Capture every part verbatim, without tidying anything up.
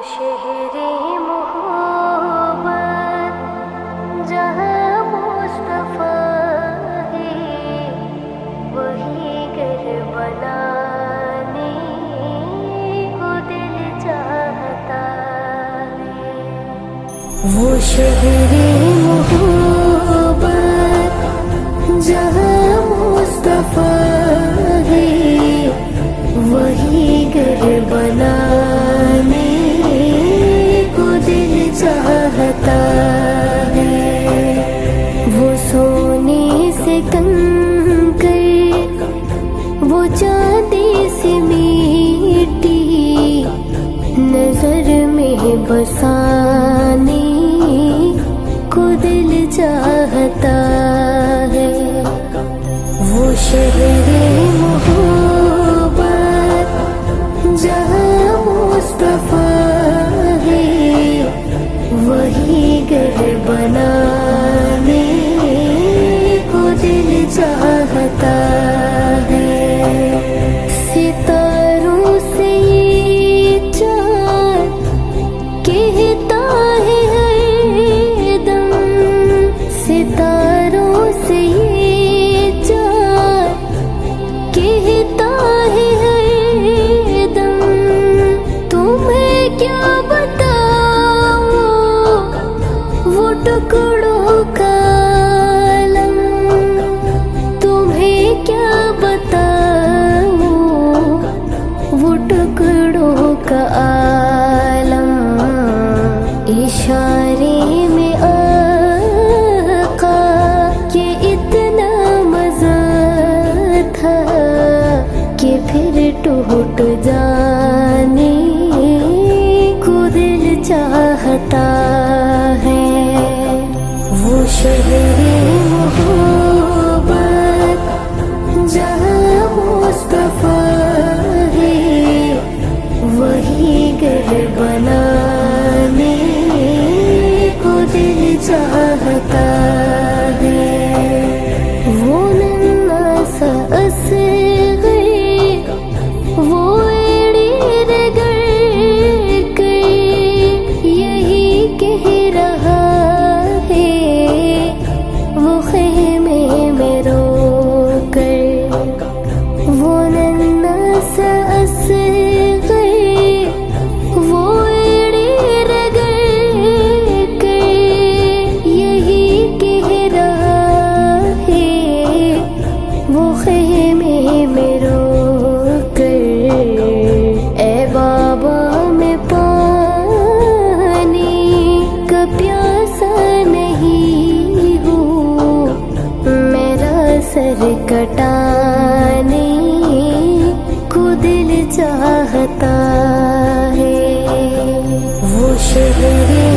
शहरे मोहब्बत जहाँ मुस्तफा है, वही घर बनाने को दिल चाहता है। वो शहरे मोहब्बत जहाँ मुस्तफा है, वही घर बनाने को दिल चाहता है। वो सोने से कंकर, वो चांदी से मिट्टी नजर में बसाने को दिल चाहता है। वो शहरे मोहब्बत जहाँ मुस्तफा है, वही घर बनाने को दिल चाहता है। सितारों से ये चाँद कहता है हरदम, सितारों से ये चाँद कहता है हरदम, तुम्हें क्या बताऊं वो टुकड़ों का आलम, तुम्हें क्या बताऊं वो टुकड़ों का आलम। इशारे में आका के इतना मजा था कि फिर टूट जाने को दिल चाहता है। वो शहरे मोहब्बत जहाँ मुस्तफा है, वही घर बनाने को दिल चाहता है। वो नन्हा सा असग़र, वो एड़ी रगड़ कर यही कह रहा है, वो ख़ैमे में रो कर। वो नन्हा सा असग़र, वो एड़ी रगड़ कर यही कह रहा है, वो ख़ैमे में रो कर। ए बाबा मैं पानी का प्यासा नहीं हूँ, मेरा सर कटाने को दिल चाहता है। वो शहरे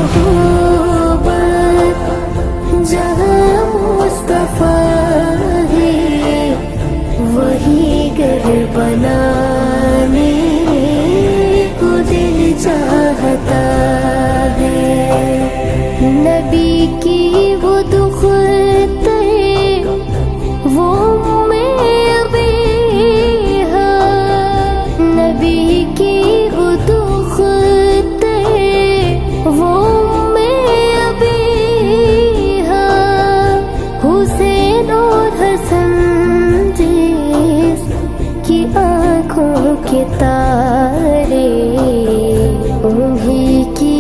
मोहब्बत जहाँ मुस्तफा है, वही घर बनाने को दिल चाहता है। नबी की वो दुख्ते वो में बेहा, नबी की वो दुख्ते वो में बेहा, हुसैन और हसन जिस की आँखों के तारे, उन्हीं की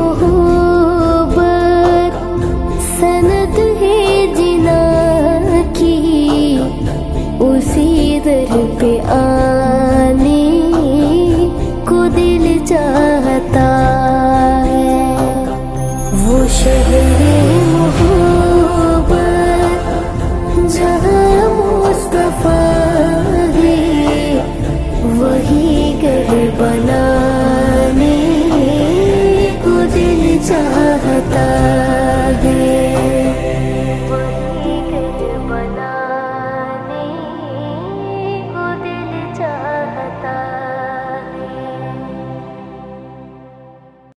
मोहब्बत सनद है जिना की, उसी दर पे आने को दिल चाहता है। वो शहरे मोहब्बत जहाँ मुस्तफा है, वही घर बनाने को दिल चाहता